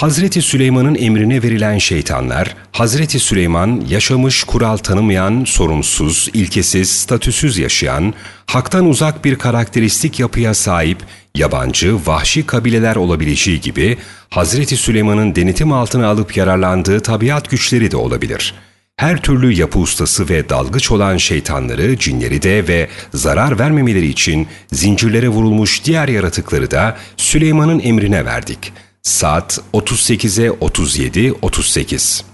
Hazreti Süleyman'ın emrine verilen şeytanlar, Hazreti Süleyman yaşamış, kural tanımayan, sorumsuz, ilkesiz, statüsüz yaşayan, haktan uzak bir karakteristik yapıya sahip, yabancı, vahşi kabileler olabileceği gibi, Hazreti Süleyman'ın denetim altına alıp yararlandığı tabiat güçleri de olabilir. Her türlü yapı ustası ve dalgıç olan şeytanları, cinleri de ve zarar vermemeleri için zincirlere vurulmuş diğer yaratıkları da Süleyman'ın emrine verdik. Saat 38'e 37-38.